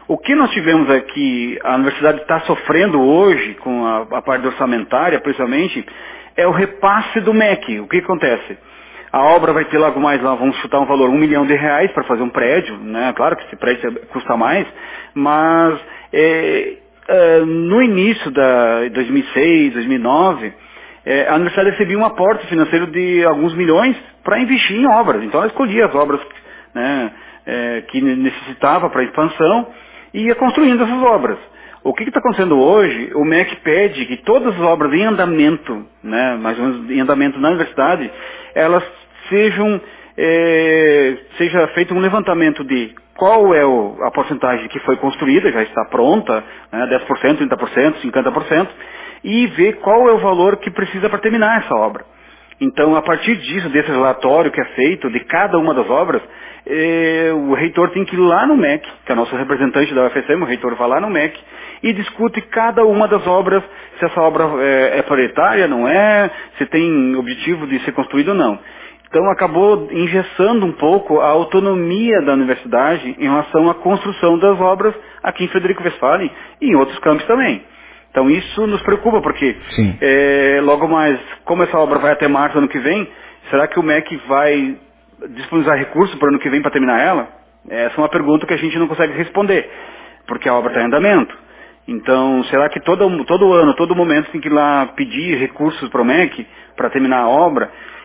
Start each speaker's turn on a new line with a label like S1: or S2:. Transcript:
S1: O que nós tivemos aqui, a universidade está sofrendo hoje, com a parte orçamentária, principalmente, é o repasse do MEC. O que acontece? A obra vai ter logo mais, lá, vamos chutar um valor, R$ 1 milhão para fazer um prédio, né? Claro que esse prédio custa mais, mas no início de 2006, 2009, a universidade recebia um aporte financeiro de alguns milhões para investir em obras. Então ela escolhia as obras, né, que necessitava para a expansão e ia construindo essas obras. O que está acontecendo hoje? O MEC pede que todas as obras em andamento, né, mais ou menos em andamento na universidade, elas seja feito um levantamento de qual é a porcentagem que foi construída, já está pronta, né, 10%, 30%, 50%, e ver qual é o valor que precisa para terminar essa obra. Então, a partir disso, desse relatório que é feito de cada uma das obras, o reitor tem que ir lá no MEC, que é nosso representante da UFSM, o reitor vai lá no MEC e discute cada uma das obras, se essa obra é prioritária, não é, se tem objetivo de ser construída ou não. Então acabou engessando um pouco a autonomia da universidade em relação à construção das obras aqui em Frederico Westphalen e em outros campos também. Então isso nos preocupa, porque
S2: Sim.
S1: logo mais, como essa obra vai até março do ano que vem, será que o MEC vai disponibilizar recursos para o ano que vem para terminar ela? Essa é uma pergunta que a gente não consegue responder, porque a obra está em andamento. Então, será que todo ano, todo momento tem que ir lá pedir recursos para o MEC para terminar a obra?